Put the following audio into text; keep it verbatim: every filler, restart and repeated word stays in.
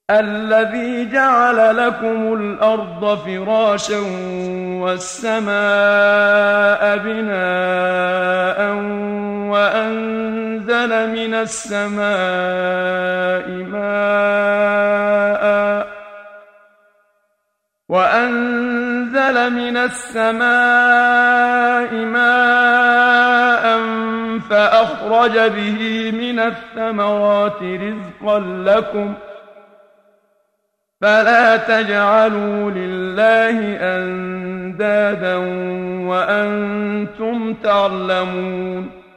الذي جعل لكم الأرض فراشا والسماء بناء وأنزل من السماء ماء وأنزل من السماء ماء فأخرج به من الثمرات رزقا لكم فلا تجعلوا لله أندادا وأنتم تعلمون